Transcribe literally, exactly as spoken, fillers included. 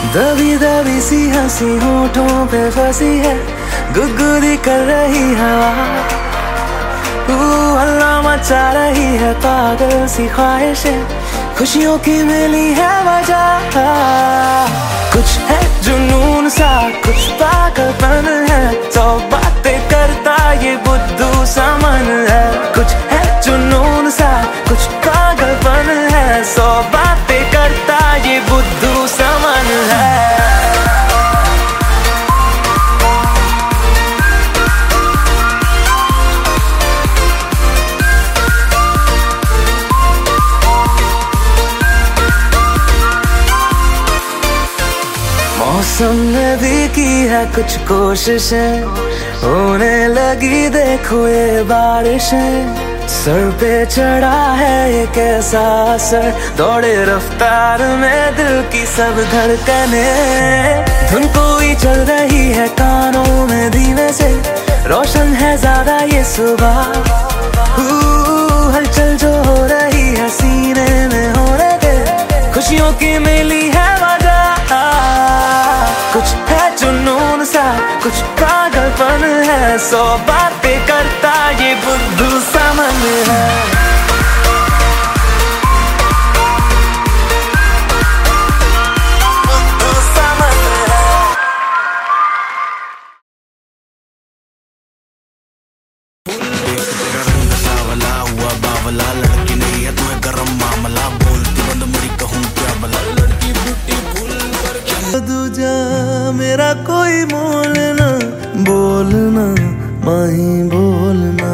दबी दबी सी हंसी होठों पे फंसी है, गुदगुदी कर रही हवा, हल्ला मचा रही है पागल सी ख्वाहिशें, खुशियों की मिली है वजह। कुछ है जुनून सा, कुछ पागलपन है, सौ बातें करता ये बुद्धू सा मन है। कुछ है जुनून सा, कुछ पागलपन है, सौ बातें करता ये बुद्धू सा मन है। मौसम ने भी की है कुछ कोशिशें, होने लगी देखो ये बारिशें, सर पे चढ़ा है ये कैसा असर, दौड़े रफ्तार में दिल की सब धड़कने, धुन कोई चल रही है कानों में धीमे से, रोशन है ज्यादा ये सुबह, हलचल जो हो रही है सीने में होने दे, खुशियों की मिली है वजह। कुछ है जुनून सा, कुछ पागलपन है, सौ बातें करता ये बुद्धू सा मन है। लड़की नहीं है तुम्हें गरम मामला, बोलती बंद मेरी कहूँ क्या भला, लड़की बूटी फूल पर दूजा मेरा कोई मोल ना, बोलना माही बोलना।